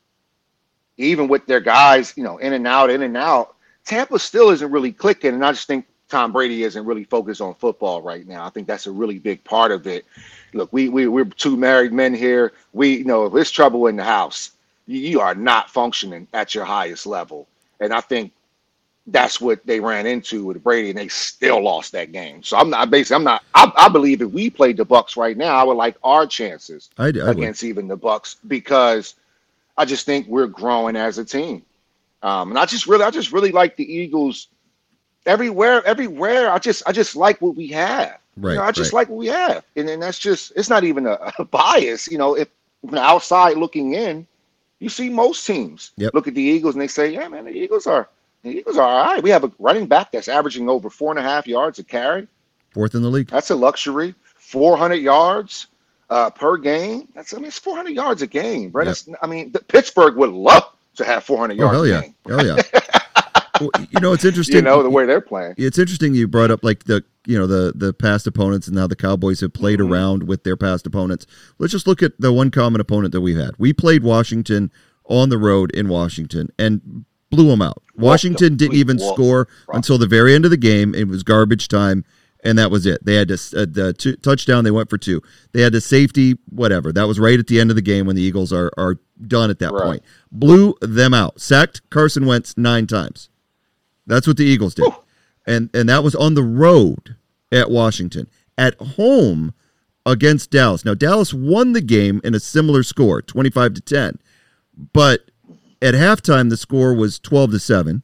even with their guys, in and out, Tampa still isn't really clicking. And I just think Tom Brady isn't really focused on football right now. I think that's a really big part of it. Look, we're two married men here. We know if there's trouble in the house, you are not functioning at your highest level. And I think that's what they ran into with Brady, and they still lost that game. So I believe if we played the Bucks right now, I would like our chances I would. against even the Bucks, because I just think we're growing as a team. And I just really like the Eagles everywhere. I just like what we have. Right. I just like what we have. And then that's just, it's not even a bias. If from the outside looking in, you see most teams look at the Eagles and they say, yeah, man, the Eagles are all right. We have a running back that's averaging over 4.5 yards a carry. Fourth in the league. That's a luxury. 400 yards per game. It's 400 yards a game, right? Yep. Pittsburgh would love to have 400 yards a game. Hell yeah. Well, it's interesting. The way they're playing. It's interesting you brought up like the past opponents and how the Cowboys have played around with their past opponents. Let's just look at the one common opponent that we've had. We played Washington on the road in Washington and blew them out. Washington didn't even score until the very end of the game. It was garbage time, and that was it. They had the touchdown. They went for 2. They had the safety, whatever. That was right at the end of the game when the Eagles are done at that point. Blew them out. Sacked Carson Wentz 9 times. That's what the Eagles did. And that was on the road at Washington. At home against Dallas. Now, Dallas won the game in a similar score, 25-10. But at halftime, the score was 12-7.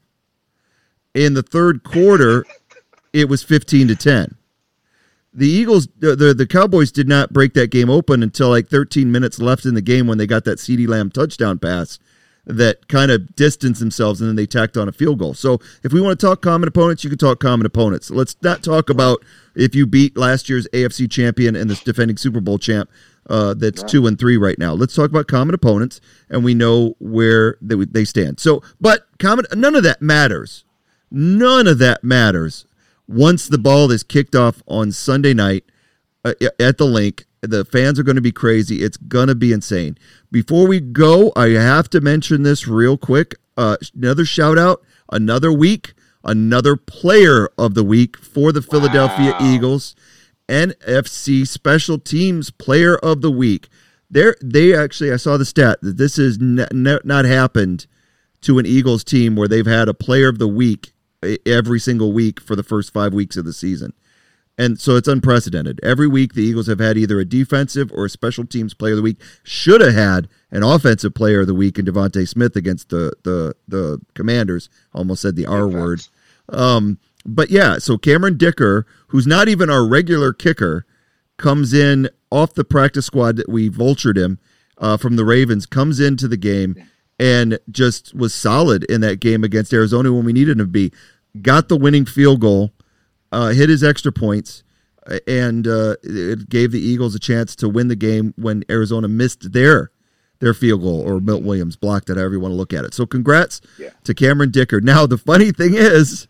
In the third quarter, it was 15-10. The Eagles, the Cowboys did not break that game open until like 13 minutes left in the game when they got that CeeDee Lamb touchdown pass that kind of distanced themselves, and then they tacked on a field goal. So if we want to talk common opponents, you can talk common opponents. Let's not talk about if you beat last year's AFC champion and this defending Super Bowl champ that's 2-3 right now. Let's talk about common opponents, and we know where they stand. So, but none of that matters. None of that matters once the ball is kicked off on Sunday night at the Link. The fans are going to be crazy. It's going to be insane. Before we go, I have to mention this real quick. Another shout out, another week, another player of the week for the Philadelphia Eagles. NFC Special Teams Player of the Week. They actually, I saw the stat that this has not happened to an Eagles team where they've had a Player of the Week every single week for the first 5 weeks of the season. And so it's unprecedented. Every week the Eagles have had either a defensive or a special teams player of the week. Should have had an offensive player of the week in Devontae Smith against the Commanders. Almost said the R word. But yeah, so Cameron Dicker, who's not even our regular kicker, comes in off the practice squad that we vultured him from the Ravens, comes into the game and just was solid in that game against Arizona when we needed him to be. Got the winning field goal. Hit his extra points, and it gave the Eagles a chance to win the game when Arizona missed their field goal, or Milt Williams blocked it, however you want to look at it. So congrats to Cameron Dicker. Now, the funny thing is,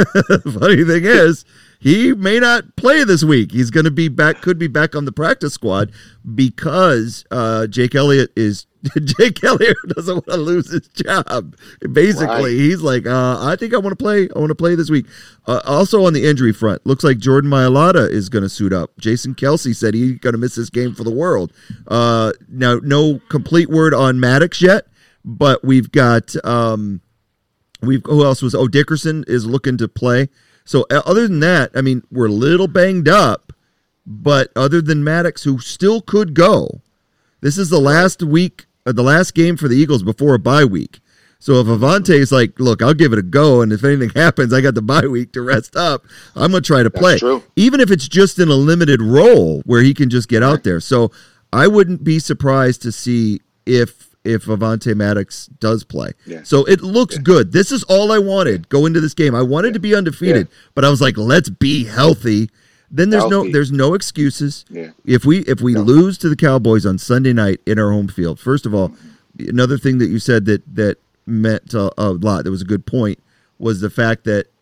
he may not play this week. He's going to be back, could be back on the practice squad because Jake Elliott doesn't want to lose his job. Basically, he's like, I think I want to play. I want to play this week. Also on the injury front, looks like Jordan Mailata is going to suit up. Jason Kelsey said he's going to miss this game for the world. Now, no complete word on Maddox yet, but we've got who else was? Dickerson is looking to play. So other than that, I mean, we're a little banged up, but other than Maddox, who still could go, this is the last week, the last game for the Eagles before a bye week. So if Avante is like, look, I'll give it a go, and if anything happens, I got the bye week to rest up, I'm going to try to play. True. Even if it's just in a limited role where he can just get out there. So I wouldn't be surprised to see if Avante Maddox does play. Yeah. So it looks good. This is all I wanted go into this game. I wanted to be undefeated, but I was like, let's be healthy. Then there's no excuses. Yeah. If we lose to the Cowboys on Sunday night in our home field, first of all, another thing that you said that meant a lot, that was a good point, was the fact that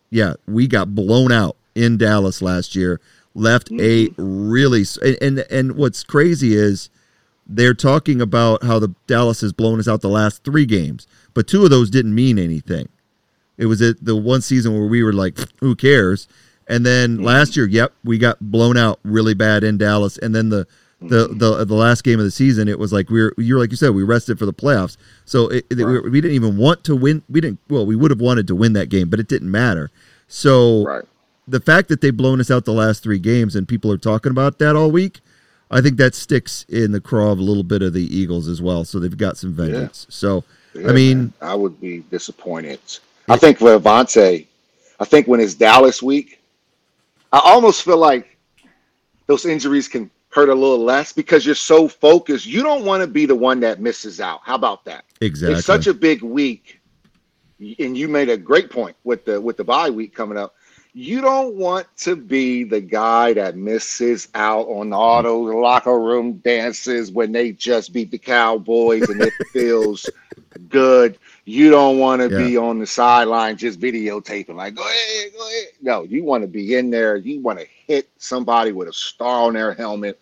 yeah, we got blown out in Dallas last year. Left a really and what's crazy is they're talking about how the Dallas has blown us out the last 3 games, but 2 of those didn't mean anything. It was the one season where we were like, who cares? And then last year, yep, we got blown out really bad in Dallas. And then the last game of the season, it was like you're like you said, we rested for the playoffs. So we didn't even want to win. We would have wanted to win that game, but it didn't matter. So the fact that they've blown us out the last 3 games and people are talking about that all week, I think that sticks in the craw of a little bit of the Eagles as well. So they've got some vengeance. Yeah. So, I mean, man, I would be disappointed. I think for Avonte, when it's Dallas week, I almost feel like those injuries can hurt a little less because you're so focused. You don't want to be the one that misses out. How about that? Exactly. It's such a big week, and you made a great point with the bye week coming up. You don't want to be the guy that misses out on all those locker room dances when they just beat the Cowboys and it feels good. You don't want to be on the sideline just videotaping like, go ahead. No, you want to be in there. You want to hit somebody with a star on their helmet.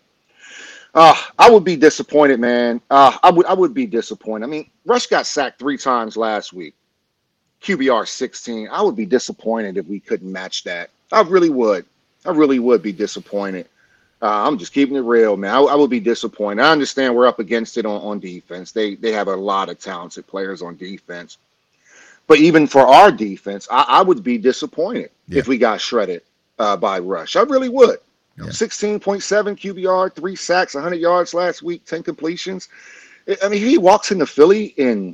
I would be disappointed, man. I would be disappointed. I mean, Rush got sacked 3 times last week. QBR 16. I would be disappointed if we couldn't match that. I really would. I really would be disappointed. I'm just keeping it real, man. I would be disappointed. I understand we're up against it on defense. They have a lot of talented players on defense. But even for our defense, I would be disappointed if we got shredded by Rush. I really would. 16.7 QBR, 3 sacks, 100 yards last week, 10 completions. I mean, he walks into Philly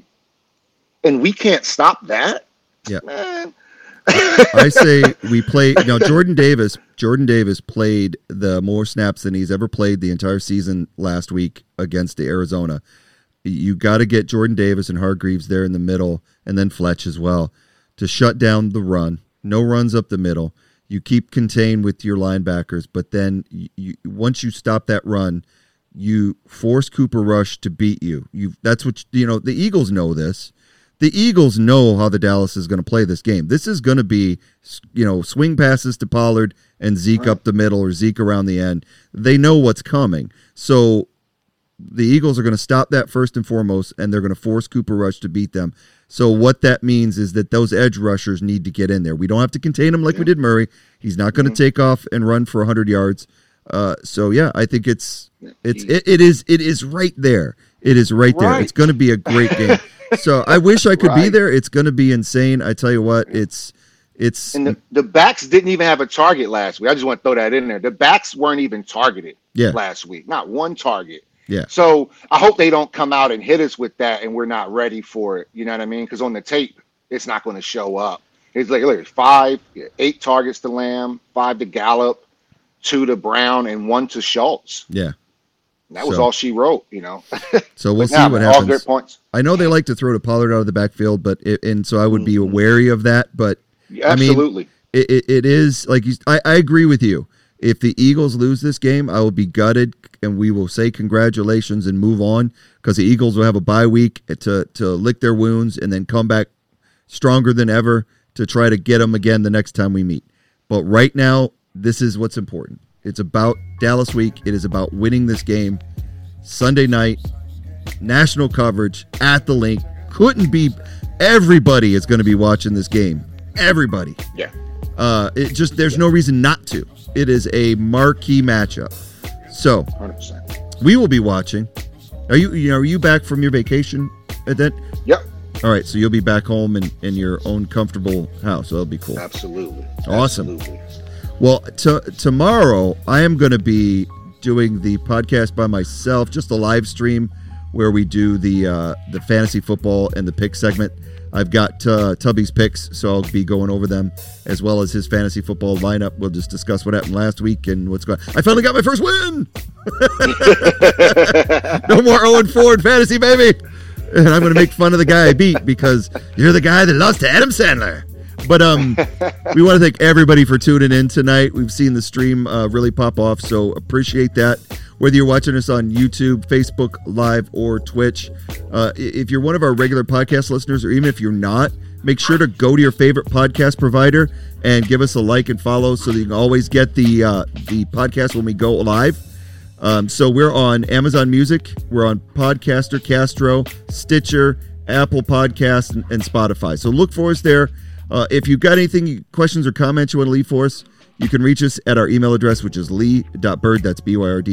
and we can't stop that. Yeah, man. I say we play now. Jordan Davis played the more snaps than he's ever played the entire season last week against the Arizona. You got to get Jordan Davis and Hargreaves there in the middle, and then Fletch as well to shut down the run. No runs up the middle. You keep contained with your linebackers, but then once you stop that run, you force Cooper Rush to beat you. That's what the Eagles know this. The Eagles know how the Dallas is going to play this game. This is going to be, swing passes to Pollard and Zeke up the middle or Zeke around the end. They know what's coming. So the Eagles are going to stop that first and foremost, and they're going to force Cooper Rush to beat them. So what that means is that those edge rushers need to get in there. We don't have to contain him like we did Murray. He's not going to take off and run for 100 yards. I think it is right there. It is right there. It's going to be a great game. So I wish I could be there. It's going to be insane. I tell you what, it's and the backs didn't even have a target last week. I just want to throw that in there. The backs weren't even targeted last week. Not one target. Yeah. So I hope they don't come out and hit us with that and we're not ready for it. You know what I mean? Because on the tape, it's not going to show up. It's like, look, 8 targets to Lamb, 5 to Gallup, 2 to Brown, and 1 to Schultz. Yeah. That was all she wrote, So we'll see what happens. All good points. I know they like to throw to Pollard out of the backfield, so I would be wary of that. But absolutely, I mean, it is like I agree with you. If the Eagles lose this game, I will be gutted, and we will say congratulations and move on because the Eagles will have a bye week to lick their wounds and then come back stronger than ever to try to get them again the next time we meet. But right now, this is what's important. It's about Dallas week. It is about winning this game. Sunday night, national coverage at the link. Everybody is going to be watching this game. Everybody. Yeah. There's no reason not to. It is a marquee matchup. So 100%. We will be watching. Are you back from your vacation at that? Yep. All right, so you'll be back home in your own comfortable house. So that'll be cool. Absolutely. Awesome. Absolutely. Well, tomorrow I am going to be doing the podcast by myself, just a live stream where we do the fantasy football and the pick segment. I've got Tubby's picks, so I'll be going over them as well as his fantasy football lineup. We'll just discuss what happened last week and what's going on. I finally got my first win! No more 0-4 in fantasy, baby! And I'm going to make fun of the guy I beat because you're the guy that lost to Adam Sandler. But we want to thank everybody for tuning in tonight. We've seen the stream really pop off, so appreciate that. Whether you're watching us on YouTube, Facebook Live, or Twitch, if you're one of our regular podcast listeners, or even if you're not, make sure to go to your favorite podcast provider and give us a like and follow so that you can always get the podcast when we go live. So we're on Amazon Music, we're on Podcaster, Castro, Stitcher, Apple Podcasts, and Spotify. So look for us there. If you've got anything, questions or comments you want to leave for us, you can reach us at our email address, which is lee.bird, that's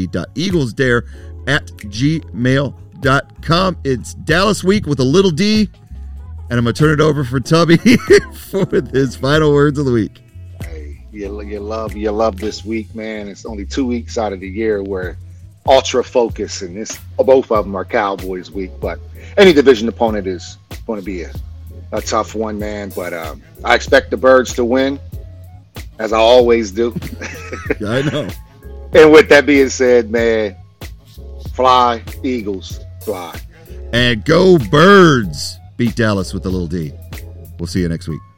byrd.eaglesdare@gmail.com. It's Dallas Week with a little D, and I'm going to turn it over for Tubby for his final words of the week. Hey, you love this week, man. It's only 2 weeks out of the year where ultra focus, and both of them are Cowboys week, but any division opponent is going to be a tough one, man. But I expect the Birds to win, as I always do. Yeah, I know. And with that being said, man, fly, Eagles, fly. And go Birds. Beat Dallas with a little D. We'll see you next week.